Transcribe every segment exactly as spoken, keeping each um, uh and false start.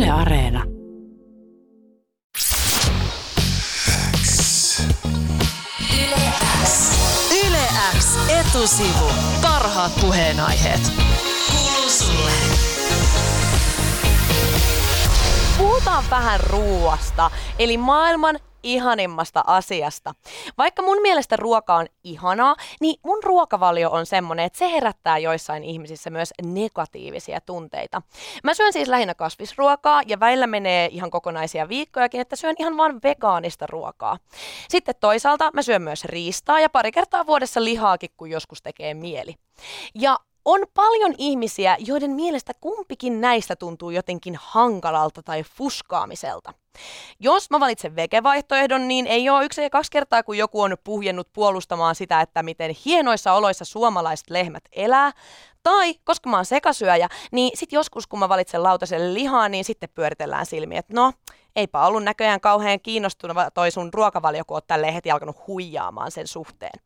Yle Areena. Yle X. Yle X etusivu. Parhaat puheenaiheet. Kuuluu sulle. Puhutaan vähän ruuasta, eli maailman ihanimmasta asiasta. Vaikka mun mielestä ruoka on ihanaa, niin mun ruokavalio on semmoinen, että se herättää joissain ihmisissä myös negatiivisia tunteita. Mä syön siis lähinnä kasvisruokaa ja välillä menee ihan kokonaisia viikkojakin, että syön ihan vaan vegaanista ruokaa. Sitten toisaalta mä syön myös riistaa ja pari kertaa vuodessa lihaakin, kun joskus tekee mieli. Ja on paljon ihmisiä, joiden mielestä kumpikin näistä tuntuu jotenkin hankalalta tai fuskaamiselta. Jos mä valitsen vegevaihtoehdon, niin ei ole yksi ja kaksi kertaa, kun joku on puhjennut puolustamaan sitä, että miten hienoissa oloissa suomalaiset lehmät elää. Tai koska mä oon sekasyöjä, niin sit joskus kun mä valitsen lautaselle lihaa, niin sitten pyöritellään silmiä, että no, eipä ollut näköjään kauhean kiinnostunut toi sun ruokavalio, kun oot tälleen heti alkanut huijaamaan sen suhteen.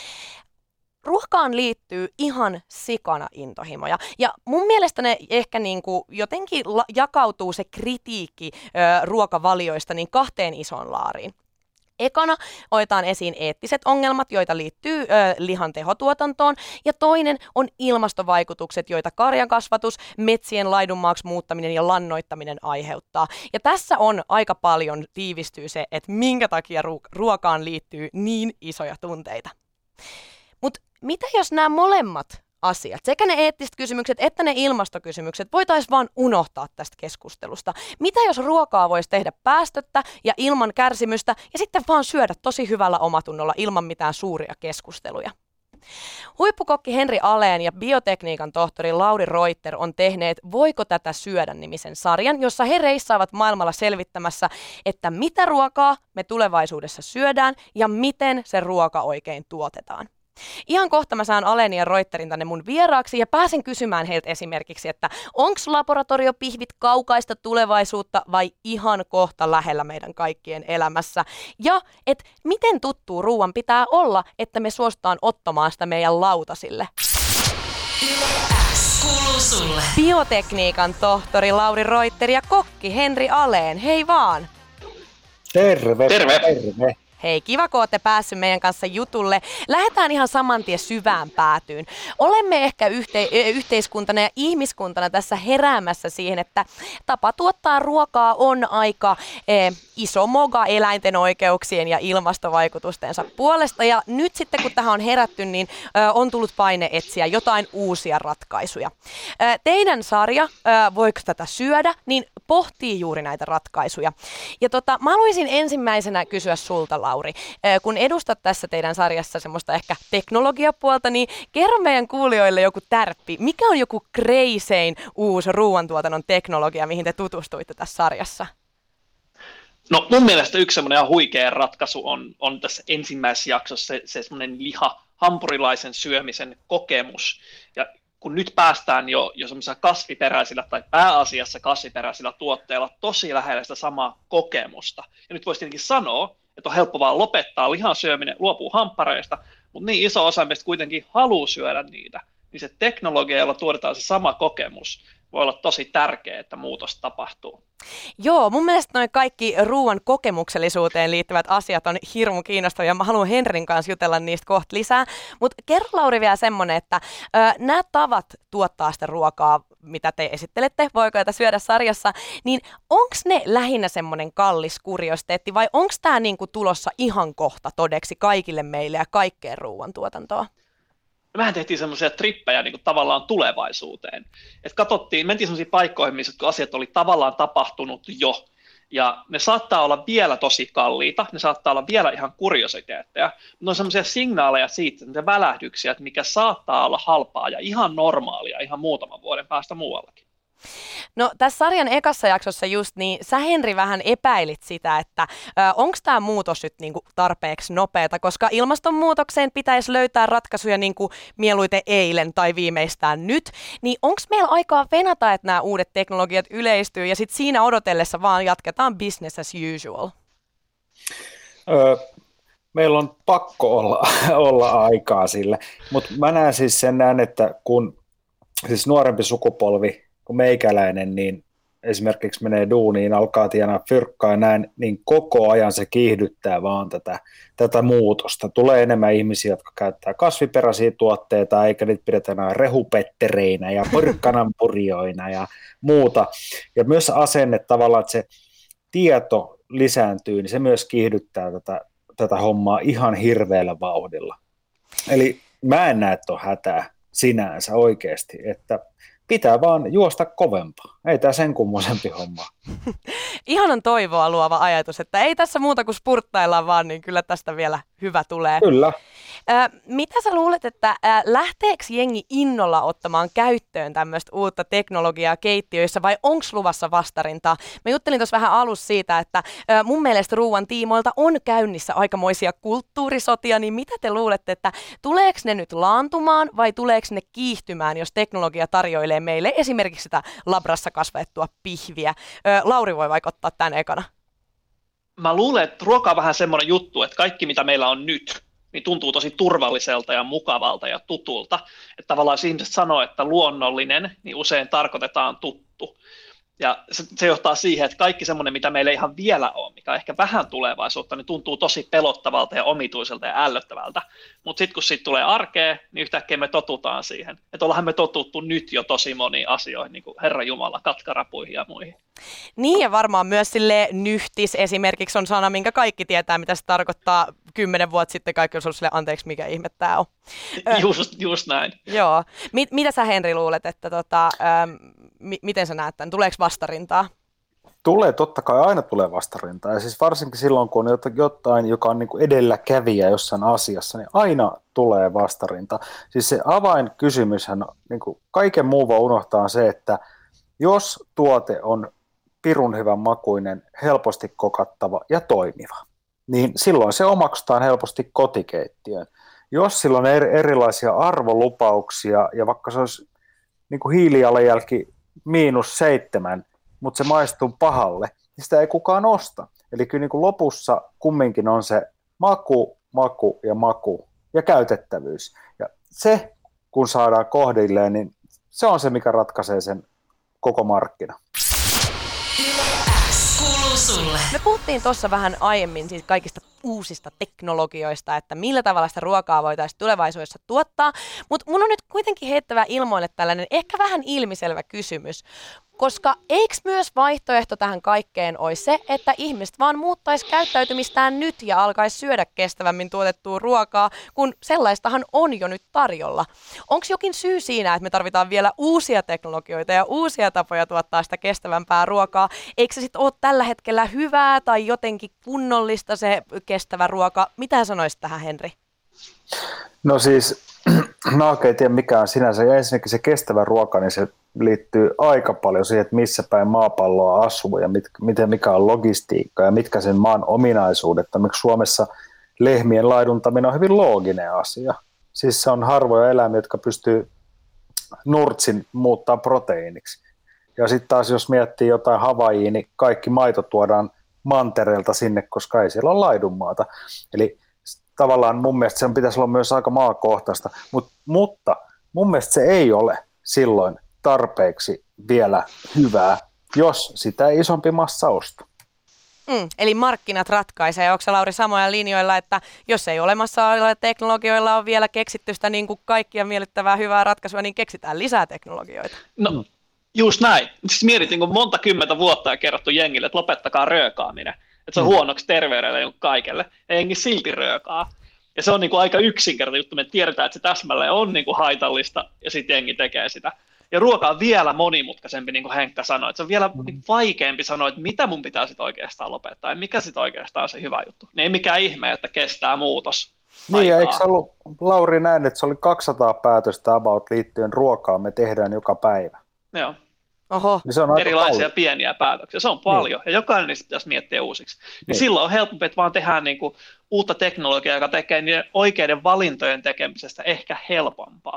Ruokaan liittyy ihan sikana intohimoja ja mun mielestä ne ehkä niinku jotenkin la- jakautuu se kritiikki ö, ruokavalioista niin kahteen isoon laariin. Ekana otetaan esiin eettiset ongelmat, joita liittyy ö, lihan tehotuotantoon, ja toinen on ilmastovaikutukset, joita karjankasvatus, metsien laidunmaaksi muuttaminen ja lannoittaminen aiheuttaa. Ja tässä on aika paljon tiivistyy se, että minkä takia ru- ruokaan liittyy niin isoja tunteita. Mutta mitä jos nämä molemmat asiat, sekä ne eettiset kysymykset että ne ilmastokysymykset, voitaisiin vaan unohtaa tästä keskustelusta? Mitä jos ruokaa voisi tehdä päästöttä ja ilman kärsimystä ja sitten vaan syödä tosi hyvällä omatunnolla ilman mitään suuria keskusteluja? Huippukokki Henri Aleen ja biotekniikan tohtori Lauri Reuter on tehneet Voiko tätä syödä -nimisen sarjan, jossa he reissaavat maailmalla selvittämässä, että mitä ruokaa me tulevaisuudessa syödään ja miten se ruoka oikein tuotetaan. Ihan kohta mä saan Aleen ja Reuterin tänne mun vieraaksi ja pääsen kysymään heiltä esimerkiksi, että onks laboratoriopihvit kaukaista tulevaisuutta vai ihan kohta lähellä meidän kaikkien elämässä? Ja et miten tuttuu ruoan pitää olla, että me suostutaan ottamaan sitä meidän lautasille? Yle X kuuluu sulle. Biotekniikan tohtori Lauri Reuter ja kokki Henri Aleen, hei vaan! Terve! Terve! Terve. Hei, kiva kun olette päässyt meidän kanssa jutulle. Lähdetään ihan saman tien syvään päätyyn. Olemme ehkä yhte- yhteiskuntana ja ihmiskuntana tässä heräämässä siihen, että tapa tuottaa ruokaa on aika eh, iso moga eläinten oikeuksien ja ilmastovaikutustensa puolesta. Ja nyt sitten kun tähän on herätty, niin eh, on tullut paine etsiä jotain uusia ratkaisuja. Eh, teidän sarja, eh, Voiko tätä syödä, niin pohtii juuri näitä ratkaisuja. Ja tota, mä haluaisin ensimmäisenä kysyä sulta, Lauri, kun edustat tässä teidän sarjassa semmoista ehkä teknologiapuolta, niin kerro meidän kuulijoille joku tärppi. Mikä on joku kreisein uusi ruoantuotannon teknologia, mihin te tutustuitte tässä sarjassa? No mun mielestä yksi semmoinen ihan huikea ratkaisu on, on tässä ensimmäisessä jaksossa se, se semmoinen liha, hampurilaisen syömisen kokemus. Ja kun nyt päästään jo, jo semmoisilla kasviperäisillä tai pääasiassa kasviperäisillä tuotteilla tosi lähellä sitä samaa kokemusta. Ja nyt voisi tietenkin sanoa, että on helppo vaan lopettaa lihan syöminen, luopuu hamppareista, mutta niin iso osa meistä kuitenkin haluaa syödä niitä, niin se teknologia, jolla tuotetaan se sama kokemus, voi olla tosi tärkeää, että muutos tapahtuu. Joo, mun mielestä noin kaikki ruoan kokemuksellisuuteen liittyvät asiat on hirmu kiinnostavia ja mä haluan Henrin kanssa jutella niistä kohta lisää. Mutta kerro Lauri vielä semmonen, että ö, nämä tavat tuottaa sitä ruokaa, mitä te esittelette, Voiko tätä syödä -sarjassa, niin onko ne lähinnä semmoinen kallis kuriositeetti vai onko tämä niinku tulossa ihan kohta todeksi kaikille meille ja kaikkeen ruoantuotantoon? Mehän tehtiin semmoisia trippejä niin kuin tavallaan tulevaisuuteen. Et katsottiin, mentiin semmoisiin paikkoihin, missä asiat oli tavallaan tapahtunut jo. Ja ne saattaa olla vielä tosi kalliita, ne saattaa olla vielä ihan kuriositeetteja. Mutta ne on semmoisia signaaleja siitä, semmoisia välähdyksiä, että mikä saattaa olla halpaa ja ihan normaalia ihan muutaman vuoden päästä muuallakin. No tässä sarjan ekassa jaksossa just niin sä Henri vähän epäilit sitä, että onko tämä muutos nyt niinku tarpeeksi nopeata, koska ilmastonmuutokseen pitäisi löytää ratkaisuja niinku mieluiten eilen tai viimeistään nyt, niin onko meillä aikaa venata, että nämä uudet teknologiat yleistyy ja sitten siinä odotellessa vaan jatketaan business as usual? Öö, meillä on pakko olla, olla aikaa sille, mutta mä näen siis sen näin, että kun siis nuorempi sukupolvi kuin meikäläinen, niin esimerkiksi menee duuniin, alkaa tienaa fyrkkaa ja näin, niin koko ajan se kiihdyttää vaan tätä, tätä muutosta. Tulee enemmän ihmisiä, jotka käyttää kasviperäisiä tuotteita, eikä niitä pidetä enää rehupettereinä ja porkkananpurjoina ja muuta. Ja myös asenne tavallaan, että se tieto lisääntyy, niin se myös kiihdyttää tätä, tätä hommaa ihan hirveällä vauhdilla. Eli mä en näe, että on hätää sinänsä oikeasti, että pitää vaan juosta kovempaa. Ei tämä sen kummoisempi homma. Ihanan toivoa luova ajatus, että ei tässä muuta kuin spurttaillaan vaan, niin kyllä tästä vielä hyvä tulee. Kyllä. Ö, mitä sä luulet, että ö, lähteekö jengi innolla ottamaan käyttöön tämmöistä uutta teknologiaa keittiöissä vai onko luvassa vastarintaa? Mä juttelin tuossa vähän alussa siitä, että ö, mun mielestä ruuan tiimoilta on käynnissä aikamoisia kulttuurisotia, niin mitä te luulette, että tuleeko ne nyt laantumaan vai tuleeko ne kiihtymään, jos teknologia tarjoilee meille esimerkiksi sitä labrassa kasvatettua pihviä? Ö, Lauri voi vaikka ottaa tämän ekana. Mä luulen, että ruoka on vähän semmoinen juttu, että kaikki mitä meillä on nyt, niin tuntuu tosi turvalliselta ja mukavalta ja tutulta. Että tavallaan jos ihmiset sanoo, että luonnollinen, niin usein tarkoitetaan tuttu. Ja se, se johtaa siihen, että kaikki semmoinen, mitä meillä ei ihan vielä ole, mikä on ehkä vähän tulevaisuutta, niin tuntuu tosi pelottavalta ja omituiselta ja ällöttävältä. Mutta sitten kun siitä tulee arkea, niin yhtäkkiä me totutaan siihen. Että ollaanhan me totuttu nyt jo tosi moniin asioihin, niin kuin Herra Jumala, katkarapuihin ja muihin. Niin ja varmaan myös sille nyhtis esimerkiksi on sana, minkä kaikki tietää, mitä se tarkoittaa. Kymmenen vuotta sitten kaikki on ollut silleen, anteeksi, mikä ihme tämä on. Just, just näin. Joo. Mit, mitä sä, Henri, luulet, että tota, ähm, mi, miten sä näet tämän? Tuleeko vastarintaa? Tulee, totta kai aina tulee vastarintaa. Ja siis varsinkin silloin, kun on jotain, joka on niin kuin edelläkävijä jossain asiassa, niin aina tulee vastarinta. Siis se avainkysymyshän, niin kuin kaiken muun voi unohtaa se, että jos tuote on pirun hyvän makuinen, helposti kokattava ja toimiva, niin silloin se omaksutaan helposti kotikeittiöön. Jos sillä on erilaisia arvolupauksia ja vaikka se olisi niin kuin hiilijalanjälki miinus seitsemän, mutta se maistuu pahalle, niin sitä ei kukaan osta. Eli kyllä niin kuin lopussa kumminkin on se maku, maku ja maku ja käytettävyys. Ja se, kun saadaan kohdilleen, niin se on se, mikä ratkaisee sen koko markkina. Kuuluu sulle. Me puhuttiin tuossa vähän aiemmin siitä kaikista uusista teknologioista, että millä tavalla sitä ruokaa voitaisiin tulevaisuudessa tuottaa, mutta mun on nyt kuitenkin heittävä ilmoille tällainen ehkä vähän ilmiselvä kysymys, koska eikö myös vaihtoehto tähän kaikkeen olisi se, että ihmiset vaan muuttaisi käyttäytymistään nyt ja alkaisi syödä kestävämmin tuotettua ruokaa, kun sellaistahan on jo nyt tarjolla. Onko jokin syy siinä, että me tarvitaan vielä uusia teknologioita ja uusia tapoja tuottaa sitä kestävämpää ruokaa? Eikö se sitten ole tällä hetkellä hyvää tai jotenkin kunnollista se kestävä ruoka? Mitä sanoisit tähän, Henri? No siis, mä oikein tiedä mikä on sinänsä. Ja ensinnäkin se kestävä ruoka, niin se liittyy aika paljon siihen, että missä päin maapalloa asuu ja mit, miten, mikä on logistiikka ja mitkä sen maan ominaisuudet. Esimerkiksi Suomessa lehmien laiduntaminen on hyvin looginen asia. Siis se on harvoja eläimiä, jotka pystyy nurtsin muuttaa proteiiniksi. Ja sitten taas jos miettii jotain Havaijia, niin kaikki maito tuodaan mantereelta sinne, koska ei siellä ole laidunmaata. Eli tavallaan mun mielestä sen pitäisi olla myös aika maakohtaista, Mut, mutta mun mielestä se ei ole silloin tarpeeksi vielä hyvää, jos sitä ei isompi massa osta. Mm, eli markkinat ratkaisee. Onko se, Lauri, samoja linjoilla, että jos ei olemassa olevilla teknologioilla on vielä keksitty sitä niin kuin kaikkia miellyttävää hyvää ratkaisua, niin keksitään lisää teknologioita? No just näin. Siis mietin kun monta kymmentä vuotta ja kerrottu jengille, että lopettakaa röökaaminen. Että se on mm. huonoksi terveydelle ja kaikelle. Ja jengi silti röökaa. Ja se on niin kuin aika yksinkertainen juttu. Me tiedetään, että se täsmälleen on niin kuin haitallista ja sitten jengi tekee sitä. Ja ruoka on vielä monimutkaisempi, niin kuin Henkka sanoi. Että se on vielä mm. vaikeampi sanoa, että mitä mun pitää sitten oikeastaan lopettaa ja mikä sitten oikeastaan on se hyvä juttu. Niin ei mikään ihme, että kestää muutos. Niin, ja eikö se ollut, Lauri, näin, että se oli kaksisataa päätöstä about liittyen ruokaan me tehdään joka päivä. Joo. Oho. Niin se on erilaisia paljon. pieniä päätöksiä. Se on paljon, niin. Ja jokainen niistä pitäisi miettiä uusiksi. Niin. Niin silloin on helpompi, että vaan tehdään niinku uutta teknologiaa, joka tekee niiden oikeiden valintojen tekemisestä ehkä helpompaa.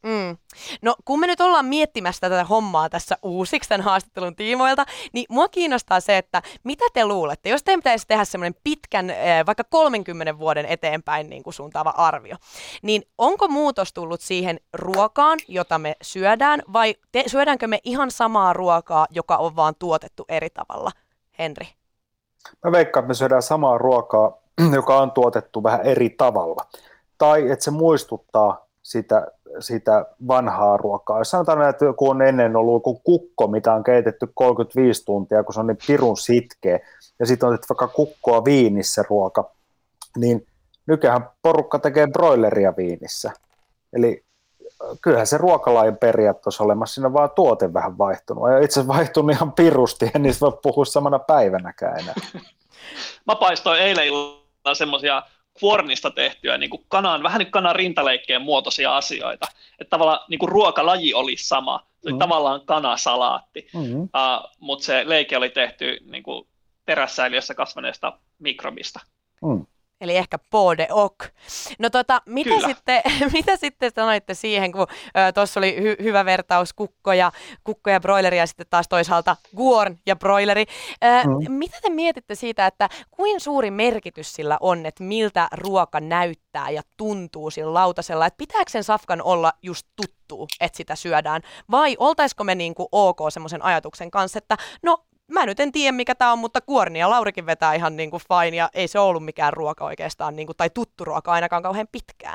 Mm. No kun me nyt ollaan miettimässä tätä hommaa tässä uusiksi tämän haastattelun tiimoilta, niin mua kiinnostaa se, että mitä te luulette, jos teidän pitäisi tehdä semmoinen pitkän, vaikka kolmenkymmenen vuoden eteenpäin niin kuin suuntaava arvio, niin onko muutos tullut siihen ruokaan, jota me syödään, vai te, syödäänkö me ihan samaa ruokaa, joka on vaan tuotettu eri tavalla? Henri? Mä veikkaan, että me syödään samaa ruokaa, joka on tuotettu vähän eri tavalla. Tai että se muistuttaa sitä, sitä vanhaa ruokaa. Jos sanotaan, että joku on ennen ollut joku kukko, mitä on keitetty kolmekymmentäviisi tuntia, kun se on niin pirun sitkeä, ja sitten on vaikka kukkoa viinissä ruoka, niin nykyään porukka tekee broileria viinissä. Eli kyllähän se ruokalajin periaatteessa olemassa, siinä on vaan tuote vähän vaihtunut. Ja itse asiassa vaihtunut ihan pirusti, ja niistä voi puhua samana päivänäkään enää. Mä paistoin eilen illalla semmoisia kuornista tehtyä niin kuin kanan, vähän niin kuin kanan rintaleikkeen muotoisia asioita. Että tavallaan niin kuin ruokalaji oli sama. Se oli mm. tavallaan kanasalaatti, mm-hmm. uh, mutta se leike oli tehty niin kuin terässäiliössä kasvaneesta mikrobista. Mm. Eli ehkä pode ok. No tota, mitä sitten, mitä sitten sanoitte siihen, kun tuossa oli hy- hyvä vertaus kukko ja, kukko ja broileri ja sitten taas toisaalta guorn ja broileri. Ö, mm. Mitä te mietitte siitä, että kuin suuri merkitys sillä on, että miltä ruoka näyttää ja tuntuu sillä lautasella, että pitääkö sen safkan olla just tuttu, että sitä syödään, vai oltaisiko me niinku ok semmoisen ajatuksen kanssa, että no, mä nyt en tiedä, mikä tää on, mutta kuorni ja Laurikin vetää ihan niin kuin fine, ja ei se ollut mikään ruoka oikeastaan, niin kuin, tai tuttu ruoka ainakaan kauhean pitkään.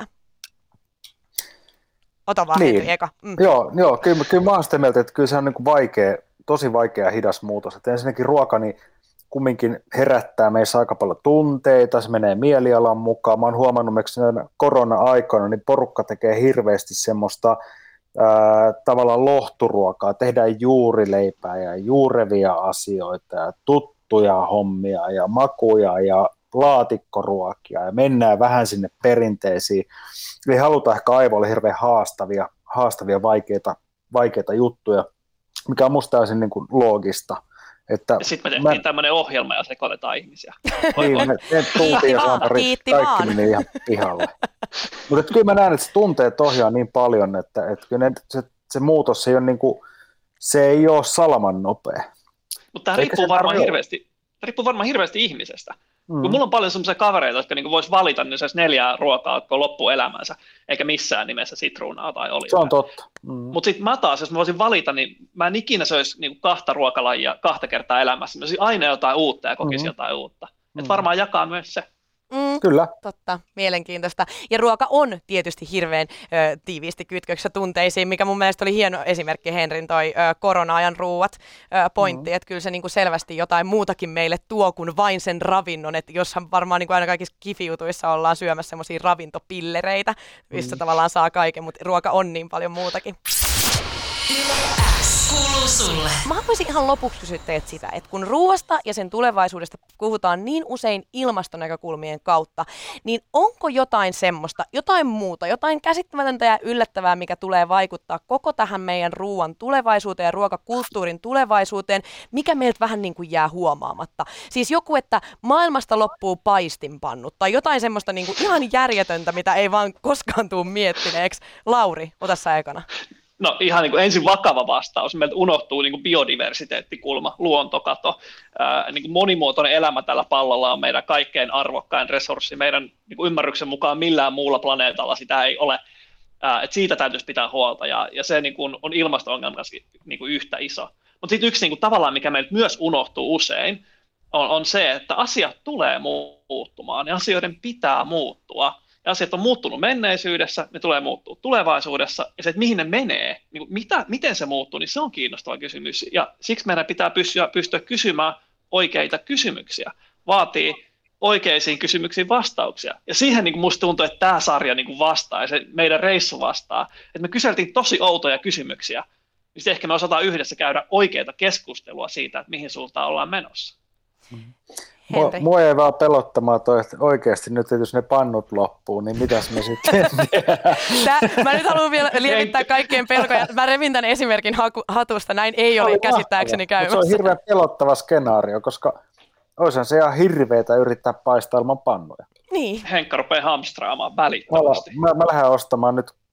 Ota vaan niin. Henri, eka. Mm. Joo, joo kyllä, kyllä mä oon sitä mieltä, että kyllä se on niin kuin vaikea, tosi vaikea hidas muutos. Että ensinnäkin ruoka niin kumminkin herättää meissä aika paljon tunteita, se menee mielialan mukaan. Mä oon huomannut, että korona-aikoina niin porukka tekee hirveästi semmoista Ää, tavallaan lohturuokaa, tehdään juurileipää ja juurevia asioita ja tuttuja hommia ja makuja ja laatikkoruokia ja mennään vähän sinne perinteisiin. Eli halutaan ehkä aivoille hirveän haastavia, haastavia vaikeita, vaikeita juttuja, mikä on musta täysin niin kuin loogista. Että sitten me tehtiin mä... tämmöinen ohjelma ja sekoitetaan ihmisiä. Niin, me, me tultiin ja kaikki meni ihan pihalle. Mutta kyllä mä näen, että se tunteet ohjaa niin paljon, että, että kyllä ne, se, se muutos ei ole, niin kuin, se ei ole salaman nopea. Mutta tämä riippuu varmaan hirveästi, riippuu varmaan hirveästi ihmisestä. Mm. Kun mulla on paljon sellaisia kavereita, jotka niin vois valita niin neljää ruokaa koko loppuelämänsä, eikä missään nimessä sitruunaa tai oliivia. Se on totta. Mm. Mutta sitten mä taas, jos mä voisin valita, niin mä en ikinä söisi niin kahta ruokalajia kahta kertaa elämässä. Mä söisin aina jotain uutta ja kokisi mm. jotain uutta. Mm. Et varmaan jakaa myös se. Mm, Kyllä. Totta, mielenkiintoista. Ja ruoka on tietysti hirveän ö, tiiviisti kytköksessä tunteisiin, mikä mun mielestä oli hieno esimerkki Henrin toi ö, korona-ajan ruuat ö, pointti, mm. että kyllä se niinku selvästi jotain muutakin meille tuo kuin vain sen ravinnon, että joshan varmaan niinku aina kaikissa kifijutuissa ollaan syömässä semmoisia ravintopillereitä, missä mm. tavallaan saa kaiken, mutta ruoka on niin paljon muutakin. Kuuluu sulle. Mä haluaisin ihan lopuksi kysyä teiltä sitä, että kun ruoasta ja sen tulevaisuudesta puhutaan niin usein ilmastonäkökulmien kautta, niin onko jotain semmoista, jotain muuta, jotain käsittämätöntä ja yllättävää, mikä tulee vaikuttaa koko tähän meidän ruoan tulevaisuuteen ja ruokakulttuurin tulevaisuuteen, mikä meiltä vähän niin kuin jää huomaamatta? Siis joku, että maailmasta loppuu paistinpannut tai jotain semmoista niin kuin ihan järjetöntä, mitä ei vaan koskaan tule miettineeksi. Lauri, ota sä ekana. No ihan niin kuin ensin vakava vastaus. Meiltä unohtuu niin kuin biodiversiteettikulma, luontokato. Ää, niin kuin monimuotoinen elämä tällä pallolla on meidän kaikkein arvokkain resurssi. Meidän niin kuin ymmärryksen mukaan millään muulla planeetalla sitä ei ole. Ää, et siitä täytyisi pitää huolta ja, ja se niin kuin on ilmasto-ongelma niin kuin yhtä iso. Mutta sitten yksi niin kuin tavallaan, mikä meiltä myös unohtuu usein, on, on se, että asiat tulee muuttumaan ja asioiden pitää muuttua. Ja asiat on muuttunut menneisyydessä, ne tulee muuttua tulevaisuudessa, ja se, että mihin ne menee, niin kuin mitä, miten se muuttuu, niin se on kiinnostava kysymys. Ja siksi meidän pitää pystyä, pystyä kysymään oikeita kysymyksiä, vaatii oikeisiin kysymyksiin vastauksia. Ja siihen niin kuin musta tuntuu, että tämä sarja niin kuin vastaa, ja se meidän reissu vastaa. Että me kyseltiin tosi outoja kysymyksiä, niin sitten ehkä me osataan yhdessä käydä oikeita keskustelua siitä, että mihin suuntaan ollaan menossa. Mm. Mua, mua ei vaan pelottamaan toi, että oikeasti nyt jos ne pannut loppuu, niin mitäs me sitten tehdään? Tää, mä nyt haluan vielä lievittää kaikkien pelkoja. Mä revin tämän esimerkin haku, hatusta, näin ei ole käsittääkseni käymässä. Se on hirveän pelottava skenaario, koska olisihan se ihan hirveetä yrittää paistaa ilman pannuja. Niin. Henkka rupeaa hamstraamaan välittömästi. Mä, mä lähden ostamaan nyt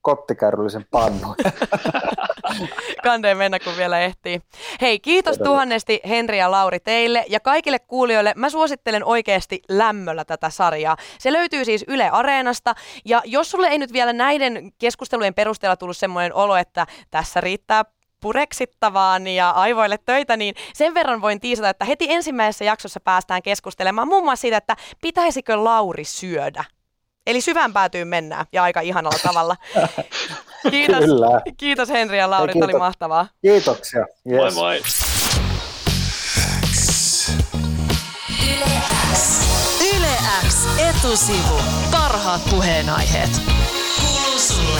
kottikärryllisen pannun. Kanteen mennä, kun vielä ehtii. Hei, kiitos Todella. tuhannesti Henri ja Lauri teille ja kaikille kuulijoille. Mä suosittelen oikeasti lämmöllä tätä sarjaa. Se löytyy siis Yle Areenasta ja jos sulle ei nyt vielä näiden keskustelujen perusteella tullut semmoinen olo, että tässä riittää pureksittavaan ja aivoille töitä, niin sen verran voin tiisata, että heti ensimmäisessä jaksossa päästään keskustelemaan muun muassa siitä, että pitäisikö Lauri syödä. Eli syvään päätyyn mennään ja aika ihanalla tavalla. Kiitos, Kyllä. kiitos Henri ja Lauri, Hei, tämä oli mahtavaa. Kiitoksia. Moi Yes. moi. Yle X. Yle X etusivu. Parhaat puheenaiheet. Kuuluu sulle.